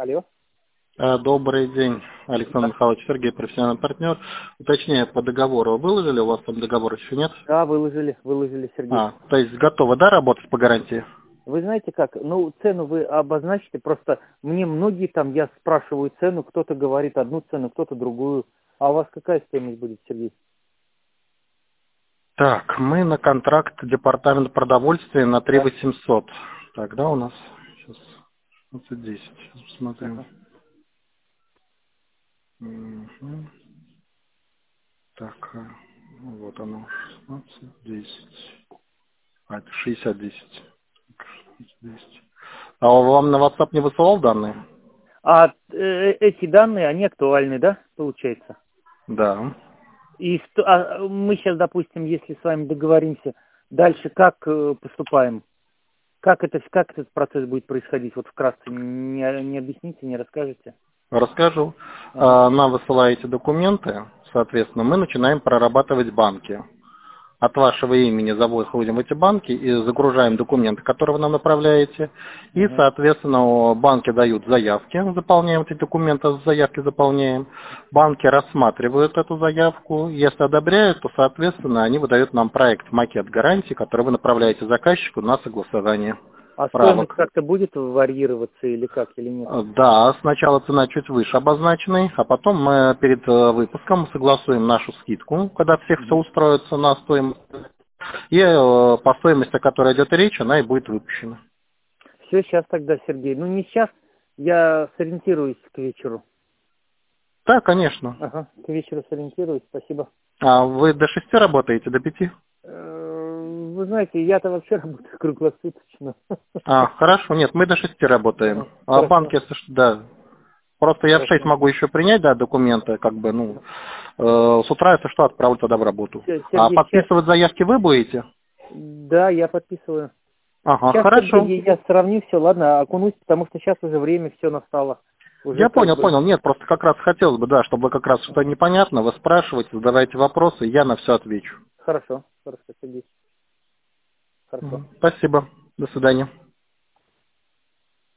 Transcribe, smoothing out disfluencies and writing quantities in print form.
Алло. Добрый день, Александр Михайлович, Сергей, профессиональный партнер. Уточняю, по договору выложили, у вас там договор еще нет? Да, выложили, Сергей. То есть готовы, да, работать по гарантии? Вы знаете как, ну, цену вы обозначите, просто мне многие там, я спрашиваю цену, кто-то говорит одну цену, кто-то другую. А у вас какая стоимость будет, Сергей? Так, мы на контракт департамента продовольствия на Да. 3800. Тогда у нас сейчас 1610. Сейчас посмотрим. Ага. Мгм. Так, вот оно, 1610. А, это 6010. Так, 6010. А вам на WhatsApp не высылал данные? А эти данные, они актуальны, да, получается? Да. И мы сейчас, допустим, если с вами договоримся, дальше как поступаем? Как этот процесс будет происходить? Вот вкратце не объясните, не расскажете? Расскажу. Ага. Нам высылаете документы, соответственно, мы начинаем прорабатывать банки. От вашего имени заходим в эти банки и загружаем документы, которые вы нам направляете. И, Ага. соответственно, банки дают заявки, заполняем эти документы, заявки заполняем. Банки рассматривают эту заявку. Если одобряют, то, соответственно, они выдают нам проект, макет гарантии, который вы направляете заказчику на согласование А стоимость правок. как-то будет варьироваться или как, или нет? Да, сначала цена чуть выше обозначенной, а потом мы перед выпуском согласуем нашу скидку, когда всех все Мгм. устроится на стоимость. И по стоимости, о которой идет речь, она и будет выпущена. Все, сейчас тогда, Сергей. Ну, не сейчас, я сориентируюсь к вечеру. Да, конечно. Ага, к вечеру сориентируюсь, спасибо. А вы до 6 работаете, до 5? Вы знаете, я-то вообще работаю круглосуточно. Хорошо, нет, мы до 6 работаем. Ага, А хорошо, банки, если что, да. Просто я в 6 хорошо. могу еще принять, да, документы, как бы, с утра, если что, отправлю тогда в работу. А Сергей, сейчас, подписывать заявки вы будете? да, я подписываю. Ага, Сейчас, хорошо. Сергей, я сравню все, ладно, окунусь, потому что сейчас уже время все настало. Уже Я как бы... понял. Нет, просто как раз хотелось бы, да, чтобы как раз что-то непонятно, вы спрашиваете, задавайте вопросы, и я на все отвечу. Хорошо, Сергей, хорошо. Спасибо. До свидания.